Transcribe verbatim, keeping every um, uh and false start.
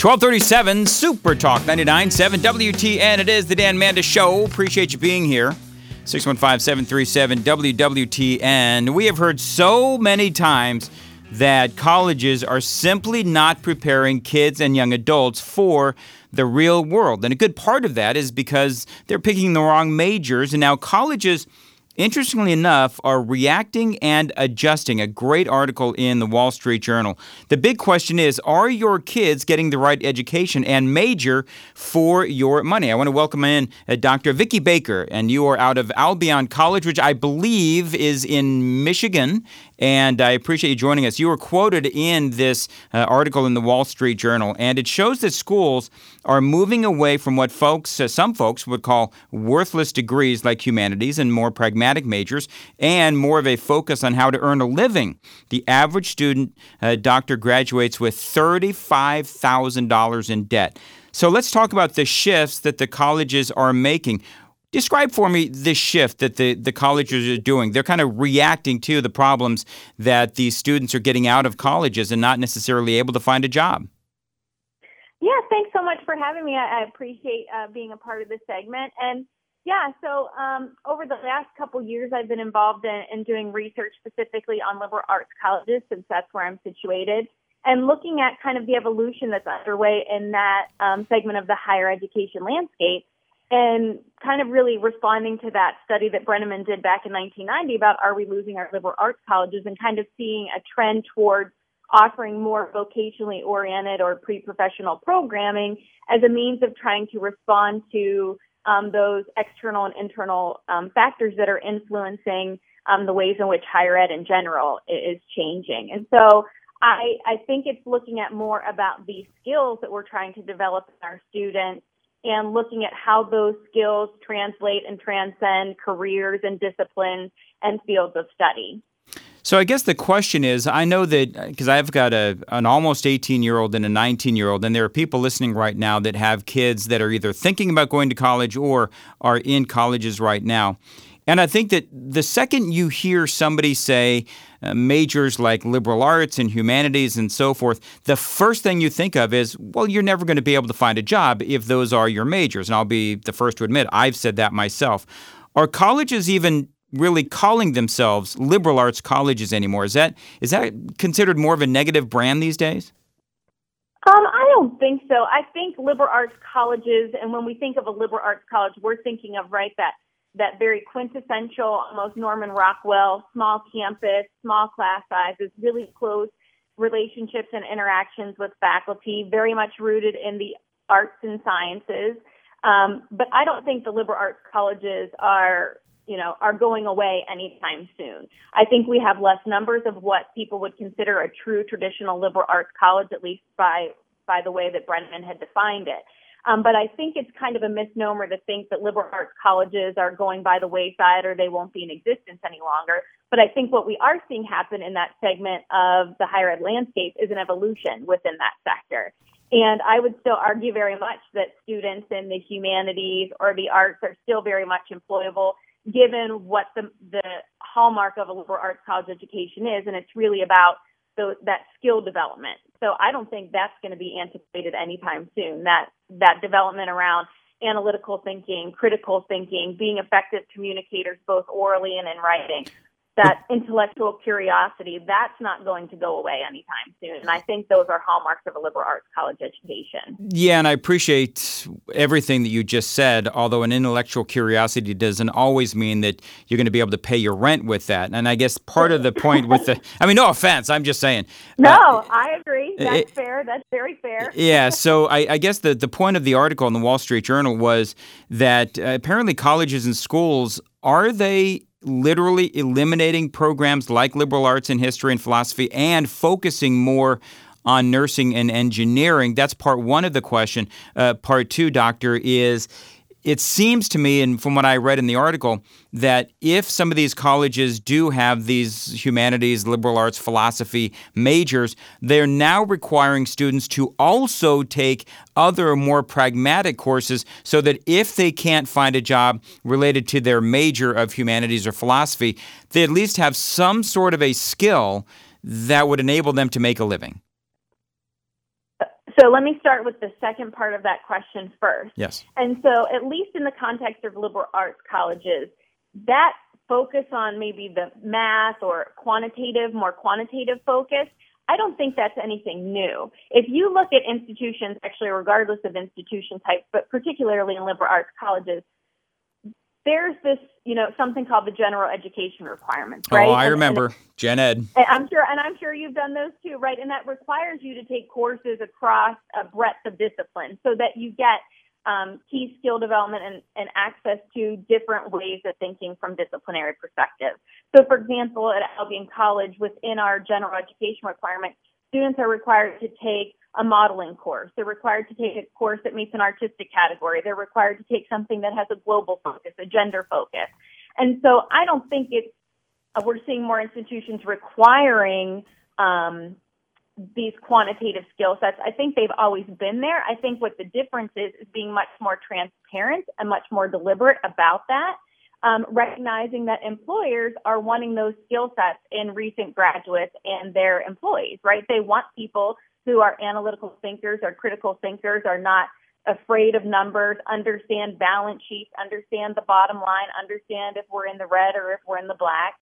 twelve thirty-seven Super Talk ninety-nine point seven W T N. It is the Dan Mandis Show. Appreciate you being here. six one five, seven three seven, W W T N. We have heard so many times that colleges are simply not preparing kids and young adults for the real world. And a good part of that is because they're picking the wrong majors. And now colleges, interestingly enough, are reacting and adjusting. A great article in the Wall Street Journal. The big question is, are your kids getting the right education and major for your money? I want to welcome in uh, Doctor Vicki Baker, and you are out of Albion College, which I believe is in Michigan. And I appreciate you joining us. You were quoted in this uh, article in the Wall Street Journal, and it shows that schools are moving away from what folks, uh, some folks would call worthless degrees like humanities and more pragmatic majors, and more of a focus on how to earn a living. The average student, uh, doctor, graduates with thirty-five thousand dollars in debt. So let's talk about the shifts that the colleges are making. Describe for me this shift that the, the colleges are doing. They're kind of reacting to the problems that these students are getting out of colleges and not necessarily able to find a job. Yeah, thanks so much for having me. I, I appreciate uh, being a part of this segment. And yeah, so um, over the last couple years, I've been involved in, in doing research specifically on liberal arts colleges, since that's where I'm situated, and looking at kind of the evolution that's underway in that um, segment of the higher education landscape. And kind of really responding to that study that Brenneman did back in nineteen ninety about are we losing our liberal arts colleges, and kind of seeing a trend towards offering more vocationally oriented or pre-professional programming as a means of trying to respond to um, those external and internal um, factors that are influencing um, the ways in which higher ed in general is changing. And so I, I think it's looking at more about the skills that we're trying to develop in our students, and looking at how those skills translate and transcend careers and disciplines and fields of study. So I guess the question is, I know that because I've got a an almost eighteen-year-old and a nineteen-year-old, and there are people listening right now that have kids that are either thinking about going to college or are in colleges right now. And I think that the second you hear somebody say uh, majors like liberal arts and humanities and so forth, the first thing you think of is, well, you're never going to be able to find a job if those are your majors. And I'll be the first to admit, I've said that myself. Are colleges even really calling themselves liberal arts colleges anymore? Is that is that considered more of a negative brand these days? Um, I don't think so. I think liberal arts colleges, and when we think of a liberal arts college, we're thinking of, right, that that very quintessential, almost Norman Rockwell, small campus, small class sizes, really close relationships and interactions with faculty, very much rooted in the arts and sciences. Um, but I don't think the liberal arts colleges are, you know, are going away anytime soon. I think we have less numbers of what people would consider a true traditional liberal arts college, at least by by the way that Brenneman had defined it. Um, but I think it's kind of a misnomer to think that liberal arts colleges are going by the wayside or they won't be in existence any longer. But I think what we are seeing happen in that segment of the higher ed landscape is an evolution within that sector. And I would still argue very much that students in the humanities or the arts are still very much employable, given what the, the hallmark of a liberal arts college education is. And it's really about those, that skill development. So I don't think that's going to be antiquated anytime soon. That that development around analytical thinking, critical thinking, being effective communicators both orally and in writing, that intellectual curiosity, that's not going to go away anytime soon. And I think those are hallmarks of a liberal arts college education. Yeah, and I appreciate everything that you just said, although an intellectual curiosity doesn't always mean that you're going to be able to pay your rent with that. And I guess part of the point with the, I mean, no offense, I'm just saying. No, uh, I agree. That's it, fair. That's very fair. Yeah, so I, I guess the, the point of the article in the Wall Street Journal was that uh, apparently colleges and schools, are they literally eliminating programs like liberal arts and history and philosophy and focusing more on nursing and engineering? That's part one of the question. Uh, part two, Doctor, is it seems to me, and from what I read in the article, that if some of these colleges do have these humanities, liberal arts, philosophy majors, they're now requiring students to also take other more pragmatic courses so that if they can't find a job related to their major of humanities or philosophy, they at least have some sort of a skill that would enable them to make a living. So let me start with the second part of that question first. Yes. And so at least in the context of liberal arts colleges, that focus on maybe the math or quantitative, more quantitative focus, I don't think that's anything new. If you look at institutions, actually regardless of institution type, but particularly in liberal arts colleges, there's this, you know, something called the general education requirements, right? Oh, I and, remember. And, Gen Ed. and I'm sure, and I'm sure you've done those too, right? And that requires you to take courses across a breadth of discipline so that you get um, key skill development and, and access to different ways of thinking from disciplinary perspective. So, for example, at Albion College, within our general education requirement, students are required to take a modeling course. They're required to take a course that meets an artistic category. They're required to take something that has a global focus, a gender focus. And so I don't think it's, uh, we're seeing more institutions requiring um, these quantitative skill sets. I think they've always been there. I think what the difference is, is being much more transparent and much more deliberate about that, um, recognizing that employers are wanting those skill sets in recent graduates and their employees, right? They want people who are analytical thinkers, are critical thinkers, are not afraid of numbers, understand balance sheets, understand the bottom line, understand if we're in the red or if we're in the black.